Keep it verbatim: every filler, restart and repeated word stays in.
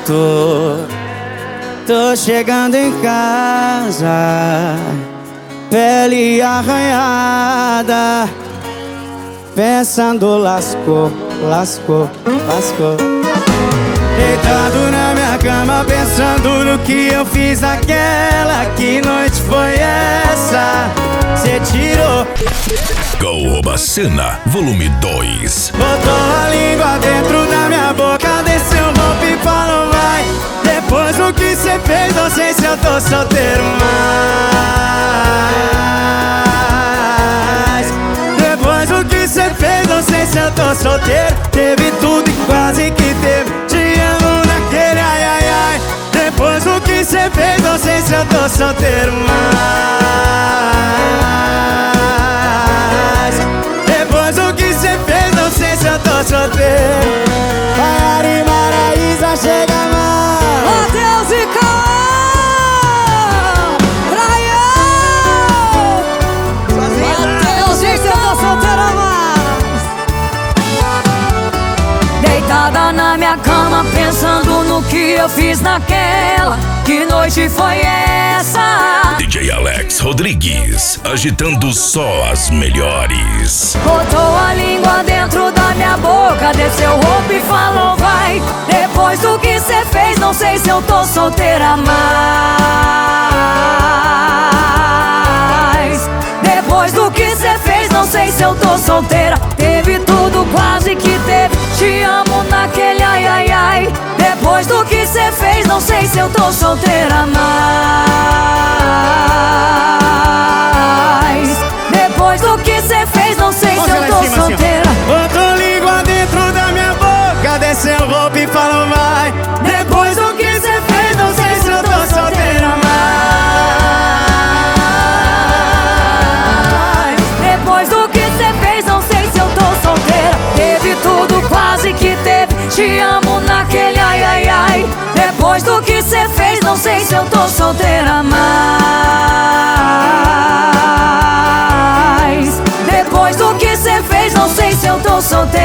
tô, tô chegando em casa, pele arranhada, pensando lascou, lascou, lascou. Deitado na minha cama pensando no que eu fiz naquela. Que noite foi essa? Cê tirou Caoba Cena, volume dois. Botou a língua dentro da minha boca, desceu o golpe e falou vai. Depois do que cê fez, não sei se eu tô solteiro mais. Depois do que cê fez, não sei se eu tô solteiro. Teve tudo e quase que teve, te amo naquele ai ai ai. Depois do que cê fez, não sei se eu tô solteiro mais. Depois do que cê fez, não sei se eu tô solteiro. Maiara e Maraísa, chega mais. Matheus e Cauã, Brian. Matheus e Cauã, solteira mais. Deitada na minha cama pensando no que eu fiz naquela. Que noite foi essa? D J Alex Rodrigues, agitando só as melhores. Botou a língua dentro da minha boca, desceu o roupa e falou vai. Depois do que cê fez, não sei se eu tô solteira mais. Depois do que cê fez, não sei se eu tô solteira. Teve tudo, quase que teve, te amo naquele ai ai ai. Depois do que cê fez, não sei se eu tô solteira mais. Depois do que cê fez, não sei se eu tô solteira. Botou língua dentro da minha boca, desceu o golpe e falou vai. Depois do que cê fez, não sei se eu tô solteira mais. Depois do que cê fez, não sei se eu tô solteira. Teve tudo, quase que teve, te amo naquele ai ai ai. Depois do que cê fez, não sei se eu tô solteira mais. Depois do que cê fez, não sei se eu tô solteira.